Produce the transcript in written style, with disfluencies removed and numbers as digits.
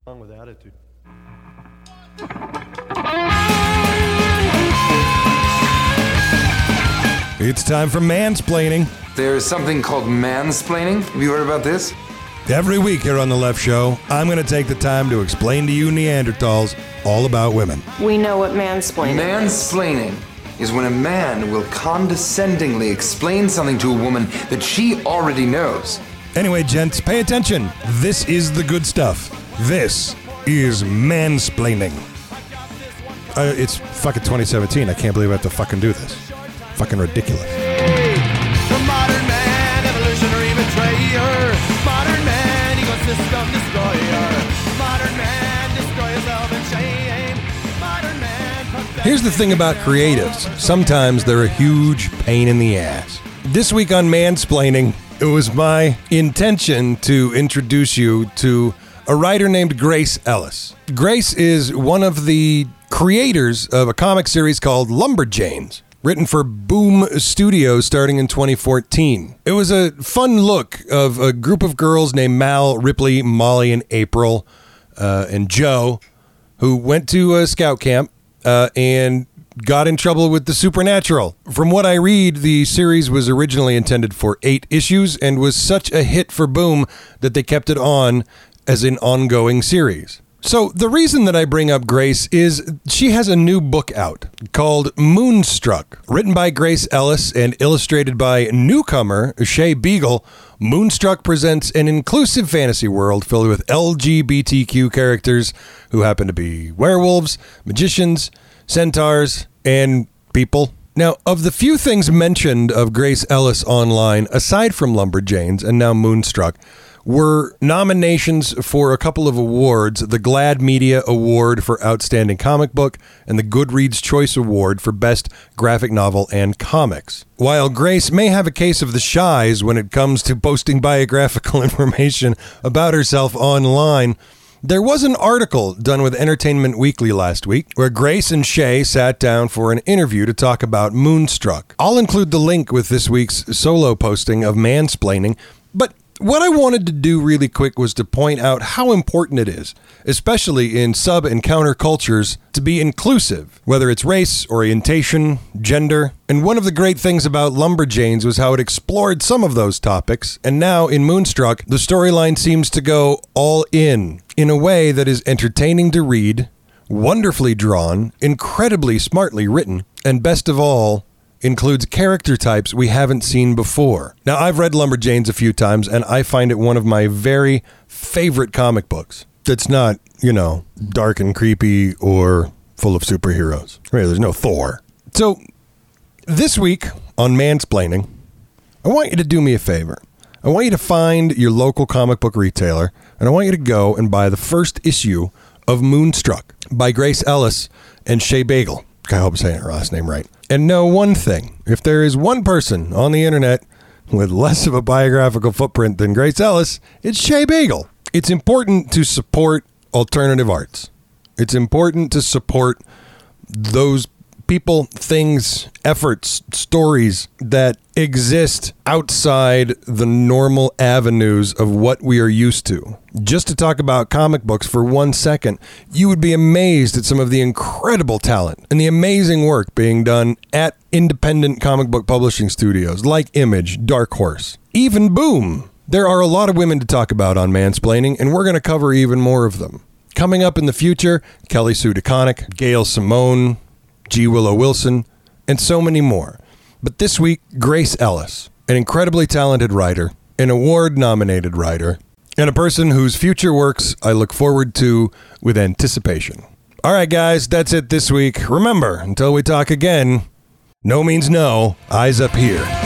Wrong with attitude. It's time for mansplaining. There's something called mansplaining. Have you heard about this? Every week here on The Left Show, I'm going to take the time to explain to you Neanderthals all about women. We know what mansplaining is. Mansplaining is when a man will condescendingly explain something to a woman that she already knows. Anyway, gents, pay attention. This is the good stuff. This is mansplaining. It's fucking 2017. I can't believe I have to fucking do this. Fucking ridiculous. The modern man, evolutionary betrayer. Modern man, ecosystem destroyer. Modern man, destroy yourself in shame. Modern man. Here's the thing about creatives. Sometimes they're a huge pain in the ass. This week on Mansplaining, it was my intention to introduce you to a writer named Grace Ellis. Grace is one of the creators of a comic series called Lumberjanes, written for Boom Studios starting in 2014. It was a fun look of a group of girls named Mal, Ripley, Molly, and April, and Joe, who went to a scout camp and got in trouble with the supernatural. From what I read, the series was originally intended for 8 issues and was such a hit for Boom that they kept it on as an ongoing series. So the reason that I bring up Grace is she has a new book out called Moonstruck. Written by Grace Ellis and illustrated by newcomer Shay Beagle, Moonstruck presents an inclusive fantasy world filled with LGBTQ characters who happen to be werewolves, magicians, centaurs, and people. Now, of the few things mentioned of Grace Ellis online, aside from Lumberjanes and now Moonstruck, were nominations for a couple of awards, the GLAAD Media Award for Outstanding Comic Book and the Goodreads Choice Award for Best Graphic Novel and Comics. While Grace may have a case of the shies when it comes to posting biographical information about herself online, there was an article done with Entertainment Weekly last week where Grace and Shay sat down for an interview to talk about Moonstruck. I'll include the link with this week's solo posting of Mansplaining, but what I wanted to do really quick was to point out how important it is, especially in sub and countercultures, to be inclusive, whether it's race, orientation, gender. And one of the great things about Lumberjanes was how it explored some of those topics, and now in Moonstruck, the storyline seems to go all in a way that is entertaining to read, wonderfully drawn, incredibly smartly written, and best of all, includes character types we haven't seen before. Now, I've read Lumberjanes a few times, and I find it one of my very favorite comic books. That's not, dark and creepy or full of superheroes. Right, there's no Thor. So, this week on Mansplaining, I want you to do me a favor. I want you to find your local comic book retailer, and I want you to go and buy the first issue of Moonstruck by Grace Ellis and Shay Beagle. I hope I'm saying her last name right. And know one thing. If there is one person on the internet with less of a biographical footprint than Grace Ellis, it's Shay Beagle. It's important to support alternative arts. It's important to support those people, things, efforts, stories that exist outside the normal avenues of what we are used to. Just to talk about comic books for 1 second, you would be amazed at some of the incredible talent and the amazing work being done at independent comic book publishing studios like Image, Dark Horse, even Boom. There are a lot of women to talk about on Mansplaining, and we're going to cover even more of them. Coming up in the future, Kelly Sue DeConnick, Gail Simone, G. Willow Wilson, and so many more. But this week, Grace Ellis, an incredibly talented writer, an award-nominated writer, and a person whose future works I look forward to with anticipation. All right, guys, that's it this week. Remember, until we talk again, no means no, eyes up here.